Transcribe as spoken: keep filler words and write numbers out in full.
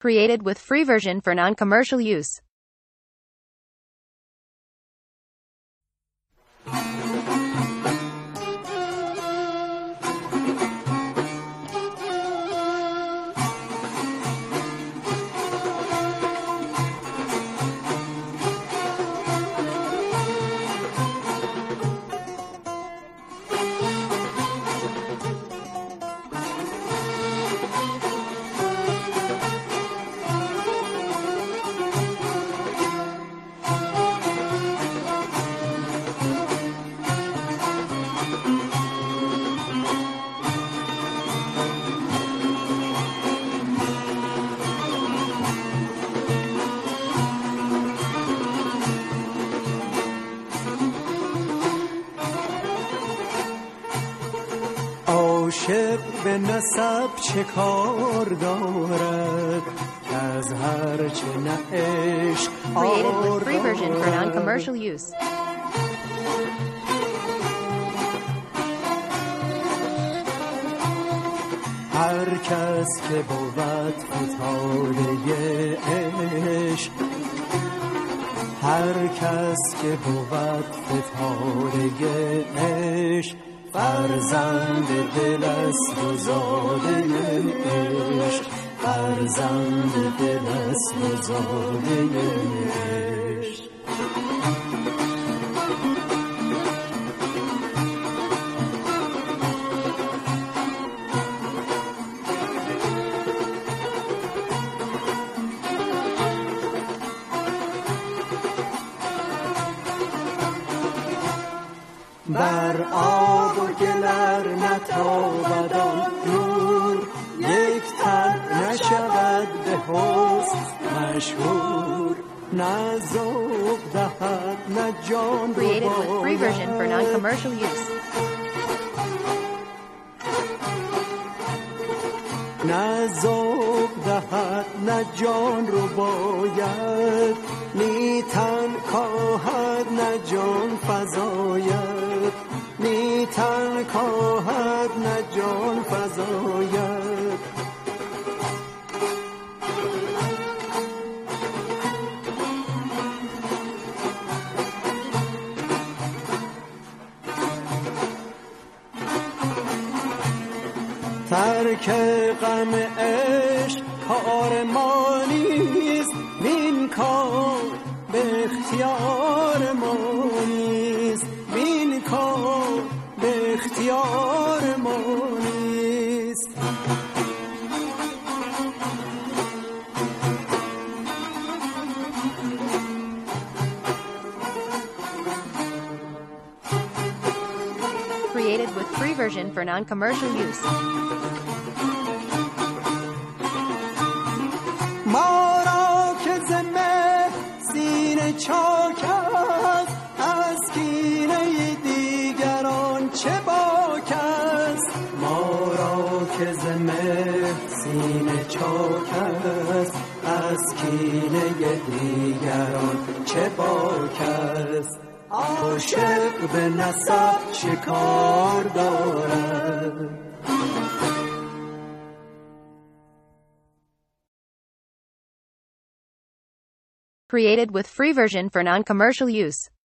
Created with free version for non-commercial use. عاشق به نسب چه کار دارد از هر چه نه عشق Created with free version for non-commercial use. هر کس که بود فتاده عشق هر کس که بود فتاده عشق فرزند دل است و زاده عشق فرزند دل است و زاده عشق بر آب و گلر نتابد آن نور یک تن نشود به حسن مشهور نه ذوق دهد نه جان Created with free version for non-commercial use. نه ذوق دهد نه جان رو باید نی تن کاهد نه جان فزاید نی تن کاهد نه جان فزاید ترک غم عشق کار ما نیست وین کار به اختیار ما نیست وین کار به اختیار ما نیست Created with free version for non-commercial use. ما را که زمه سینه چاک است از کینه دیگران چه باک است ما را که زمه سینه چاک است از کینه دیگران چه باک است عاشق به نسب چه کار دارد Created with free version for non-commercial use.